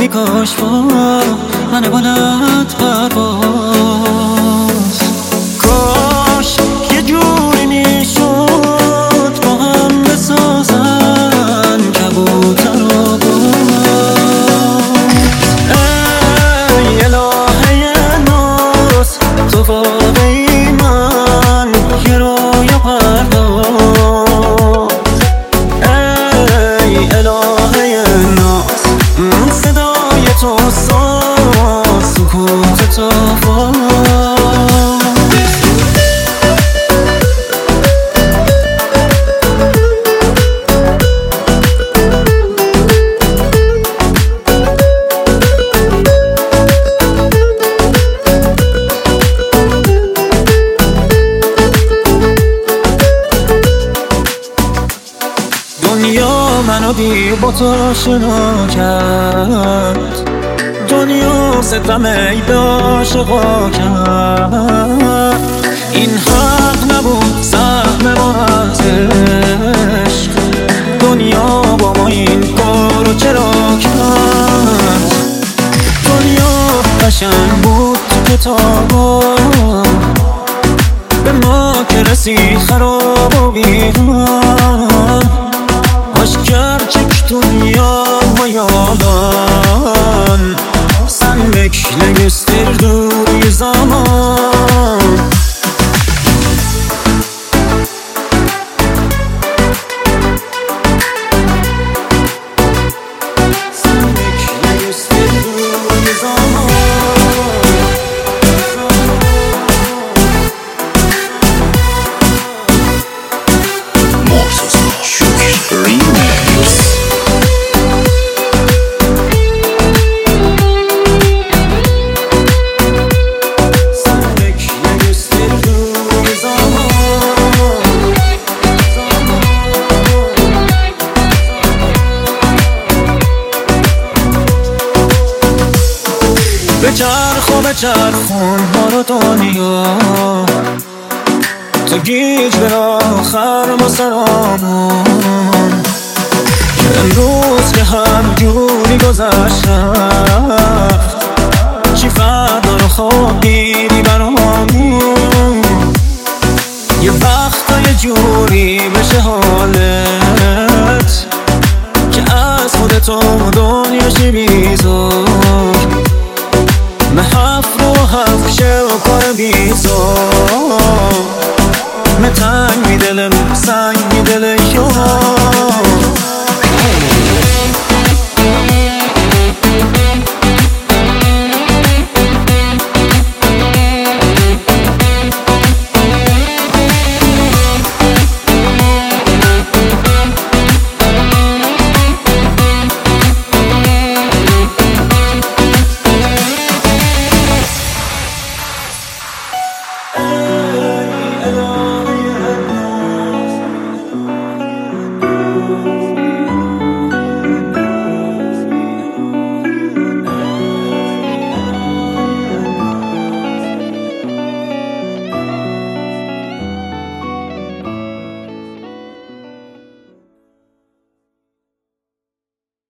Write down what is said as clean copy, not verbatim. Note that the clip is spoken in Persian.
ای کاش با من بلند پرواز، کاش یه جوری میشد با هم بسازن کبوتر و باز. ای الهه ناز تو واقعی من یه رویا پرداز. ای الهه ناز صدای تو ساز سکوت تو دنیا منو بی با تو آشنا کرد، دنیا ستم ای به عاشقا کرد. این حق نبود سهم ما از عشق، دنیا با ما این کارو چرا کرد؟ دنیا قشنگ بود تو کتابا، به ما که رسید خراب و بیرون. Gerçek dünyadan sen bekle gösterdiği zaman. Sen bekle gösterdiği zaman. بچرخون ما رو دنیا تا گیج به آخر ما سرامون، که امروز که هم جوری گذشت رفت، چی فردا رو خواب دیدی برامون. یه وقتا یه جوری بشه حالت که از خودتو دنیاشی بیزار، محف رو حف شه و کار بیزار. متنگ می دلم سنگ می دل یار.